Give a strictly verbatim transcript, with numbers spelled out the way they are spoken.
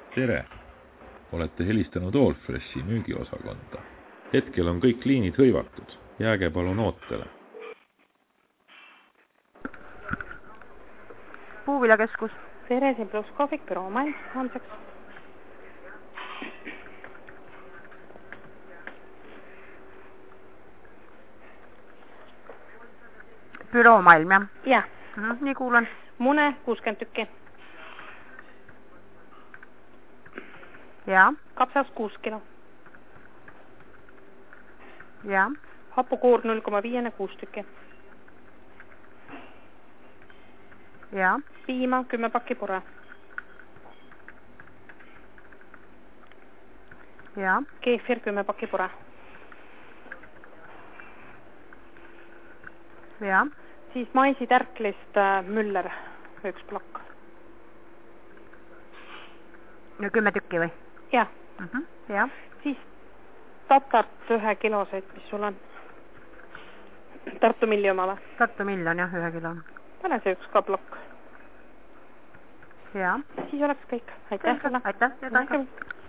Tere! Olete helistanud Allfreshi müügiosakonda. Hetkel on kõik liinid hõivatud. Jääge palun ootele. Puuviljakeskus. Tere, siin pluss kohvik, büroomail, homseks. Büroomaailm, jah? Jah. Mhm, nii kuulan. Mune, kuuskümmend tükki. Ja. Kapsas kuus kilo. Ja. Hapukuur null koma viis kuus tükki. Ja. Piima kümme pakki pure. Ja. Keefir kümme pakki pure. Ja. Siis maisi tärklist äh, Müller üks plokk. No kümme tükki või? Jah. Uh -huh. Ja. Siis tatart ühe kiloseid, mis sul on? Tartu milli oma või? Tartu miljon, jah, ühe kilo. Pane see üks ka plokk. Ja. Siis oleks kõik. Aitäh sulle. Aitäh. Ja,